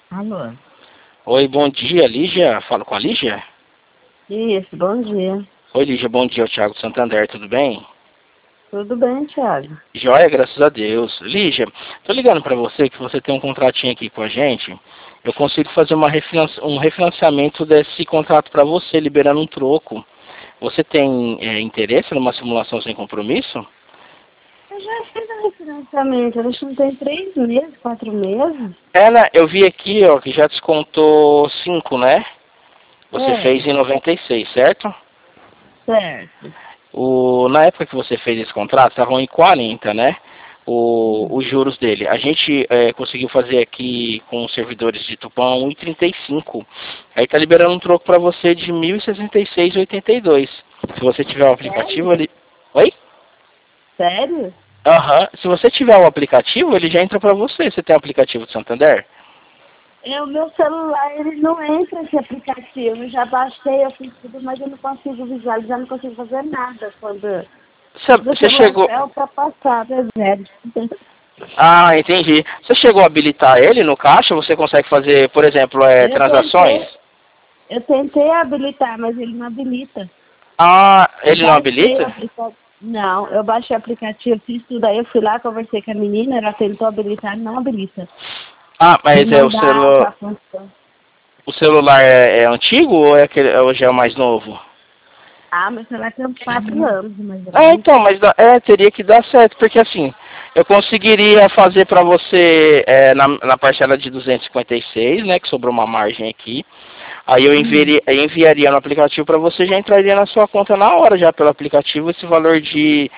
Alô? Oi, bom dia, Lígia. Falo com a Lígia? Isso, bom dia. Oi, Lígia, bom dia, o Thiago Santander, tudo bem? Tudo bem, Thiago? Joia, graças a Deus. Lígia, tô ligando para você que você tem um contratinho aqui com a gente. Eu consigo fazer um refinanciamento desse contrato para você, liberando um troco. Você tem interesse numa simulação sem compromisso? Eu já fiz o refinanciamento, acho que não tem 3 meses, 4 meses. Eu vi aqui, ó, que já descontou 5, né? Você É, fez em 96, certo? certo. Na época que você fez esse contrato, estavam em 40, né? Os juros dele. A gente conseguiu fazer aqui com os servidores de Tupã 1,35. Aí tá liberando um troco para você de 1.066,82. Se você tiver o aplicativo, Sério? ele... Oi? Sério? Aham. Se você tiver o aplicativo, ele já entra para você. Você tem o aplicativo de Santander? O meu celular, ele não entra esse aplicativo. Eu já baixei, eu fiz tudo, mas eu não consigo visualizar, não consigo fazer nada quando o Você celular chegou... é ultrapassado, é zero. Ah, entendi. Você chegou a habilitar ele no caixa? Você consegue fazer, por exemplo, Eu transações? tentei, eu tentei habilitar, mas ele não habilita. Ah, Eu ele não baixei o habilita? aplicativo. Não, eu baixei o aplicativo, fiz tudo aí, eu fui lá, conversei com a menina, ela tentou habilitar, não habilita. Ah, mas Não dá pra funcionar. o celular é antigo ou hoje é o mais novo? Ah, mas celular tem uns 4 anos, mais ou Ah, menos. então, mas teria que dar certo, porque assim, eu conseguiria fazer para você na parcela de 256, né, que sobrou uma margem aqui. Aí eu enviaria no aplicativo para você, já entraria na sua conta na hora já pelo aplicativo esse valor de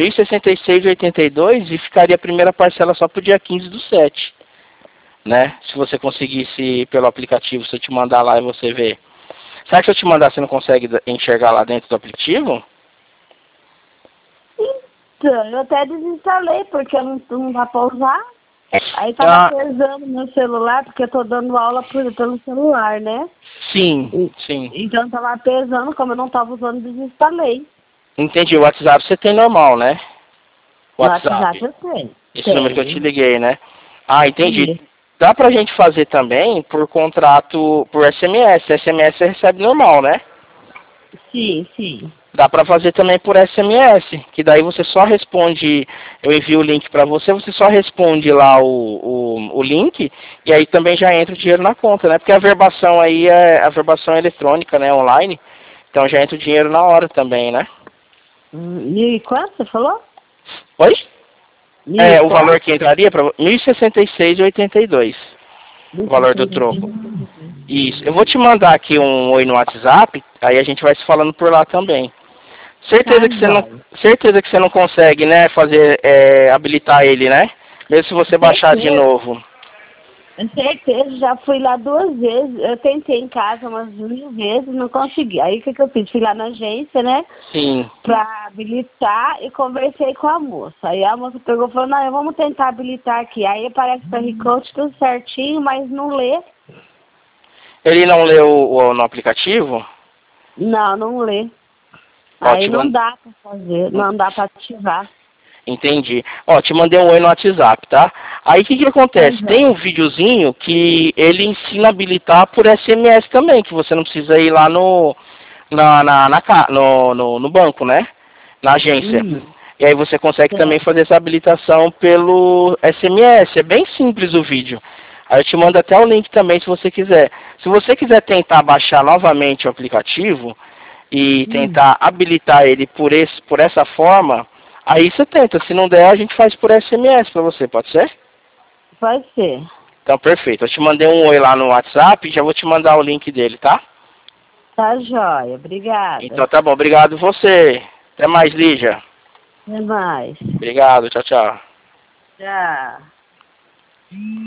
1.066,82 e ficaria a primeira parcela só pro dia 15/7, né? Se você conseguisse pelo aplicativo, se eu te mandar lá e você ver. Será que se eu te mandar você não consegue enxergar lá dentro do aplicativo? Então, eu até desinstalei, porque eu não dá pra usar. Aí tava Ah, pesando meu celular, porque eu tô dando aula pelo celular, né? sim, sim. Então tava pesando, como eu não tava usando, desinstalei. Entendi. O WhatsApp você tem normal, né? No WhatsApp WhatsApp. eu tenho. Esse número que eu te Tenho. liguei, né? Ah, entendi. Isso. Dá pra gente fazer também por contrato, por SMS. SMS você recebe normal, né? Sim, sim. Dá pra fazer também por SMS, que daí você só responde, eu envio o link pra você, você só responde lá o link, e aí também já entra o dinheiro na conta, né? Porque a verbação aí é a verbação eletrônica, né? Online. Então já entra o dinheiro na hora também, né? Mil e quanto você falou? Oi? Mil e O valor quanto? que entraria para 1.066,82. O valor do 1.066. troco. Isso. Eu vou te mandar aqui um oi no WhatsApp, aí a gente vai se falando por lá também. Tá, jóia. Certeza que você não consegue, né, fazer, habilitar ele, né? Mesmo se você baixar de Certeza. novo. Certeza, já fui lá 2 vezes. Eu tentei em casa umas 1000 vezes, não consegui. Aí o que eu fiz? Fui lá na agência, né? Sim. Pra habilitar e conversei com a moça. Aí a moça pegou e falou, não, vamos tentar habilitar aqui. Aí aparece o QR Code tudo certinho, mas não lê. Ele não leu no aplicativo? Não, não lê. Ó, Aí não dá pra fazer, não dá pra ativar. Entendi. Ó, te mandei um oi no WhatsApp, tá? Aí o que que Tá, acontece? Tem jóia. um videozinho que ele ensina a habilitar por SMS também, que você não precisa ir lá no banco, né? Na agência. E aí você consegue também Certo. fazer essa habilitação pelo SMS. É bem simples o vídeo. Aí eu te mando até o link também se você quiser. Se você quiser tentar baixar novamente o aplicativo e tentar habilitar ele por essa forma, aí você tenta. Se não der, a gente faz por SMS pra você, pode ser? Pode ser. Então, perfeito. Eu te mandei um oi lá no WhatsApp e já vou te mandar o link dele, tá? Tá jóia. Obrigada. Então tá bom. Obrigado você. Até mais, Lígia. Até mais. Obrigado. Tchau, tchau. Tchau.